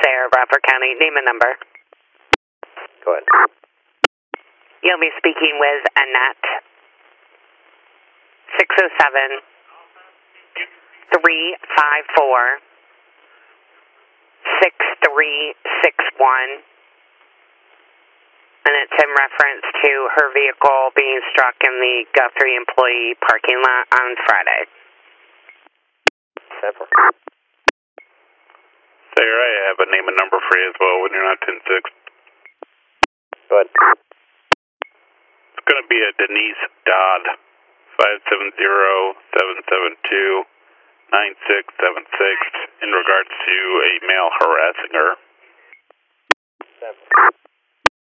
Sarah, Bradford County. Name and number. Go ahead. You'll be speaking with Annette. 607 354 6361. And it's in reference to her vehicle being struck in the Guthrie employee parking lot on Friday. Simple. Sarah, I have a name and number for you as well when you're not 10-6. Go ahead. It's going to be a Denise Dodd, 570-772-9676, in regards to a male harassing her. Simple.